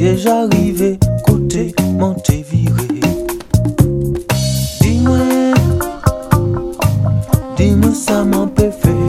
déjà arrivé, côté monté viré. Dis-moi, dis-moi ça m'en peut faire.